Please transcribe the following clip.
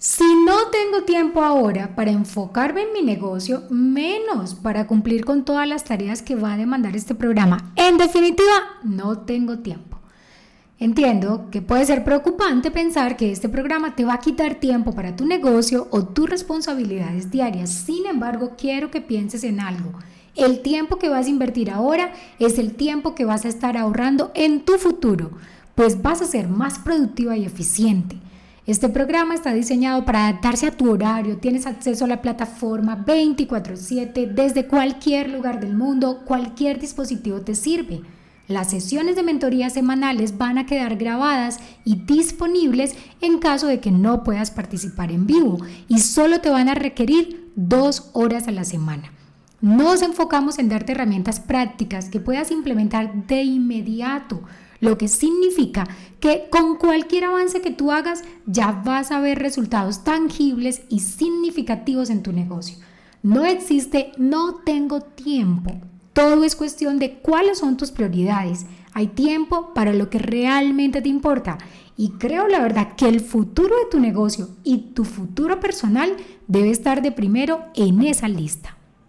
Si no tengo tiempo ahora para enfocarme en mi negocio, menos para cumplir con todas las tareas que va a demandar este programa. En definitiva, no tengo tiempo. Entiendo que puede ser preocupante pensar que este programa te va a quitar tiempo para tu negocio o tus responsabilidades diarias. Sin embargo, quiero que pienses en algo. El tiempo que vas a invertir ahora es el tiempo que vas a estar ahorrando en tu futuro, pues vas a ser más productiva y eficiente. Este programa está diseñado para adaptarse a tu horario. Tienes acceso a la plataforma 24/7 desde cualquier lugar del mundo, cualquier dispositivo te sirve. Las sesiones de mentoría semanales van a quedar grabadas y disponibles en caso de que no puedas participar en vivo y solo te van a requerir 2 horas a la semana. Nos enfocamos en darte herramientas prácticas que puedas implementar de inmediato, lo que significa que con cualquier avance que tú hagas ya vas a ver resultados tangibles y significativos en tu negocio. No existe no tengo tiempo. Todo es cuestión de cuáles son tus prioridades. Hay tiempo para lo que realmente te importa. Y creo la verdad que el futuro de tu negocio y tu futuro personal debe estar de primero en esa lista.